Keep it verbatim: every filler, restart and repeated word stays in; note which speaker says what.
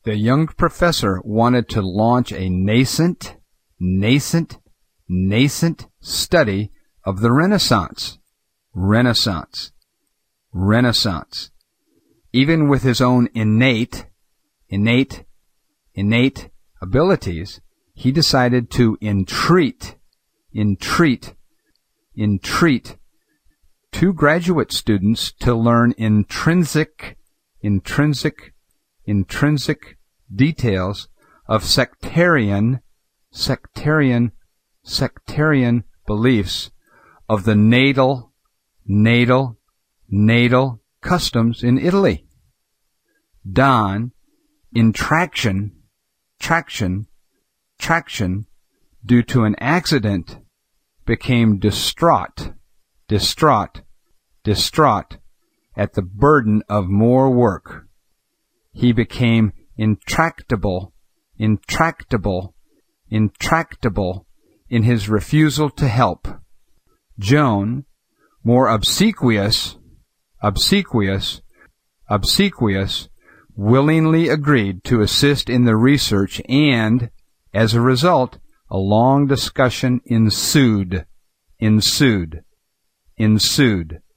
Speaker 1: The young professor wanted to launch a nascent, nascent, nascent study of the Renaissance. Renaissance. Renaissance. Even with his own innate, innate, innate abilities, he decided to entreat, entreat, entreat two graduate students to learn intrinsic, intrinsic, intrinsic details of sectarian, sectarian, sectarian beliefs of the natal, natal, natal customs in Italy. Don, in traction, traction, traction, due to an accident, became distraught, distraught, distraught at the burden of more work. He became intractable, intractable, intractable in his refusal to help. Joan, more obsequious, obsequious, obsequious, willingly agreed to assist in the research, and, as a result, a long discussion ensued, ensued, ensued.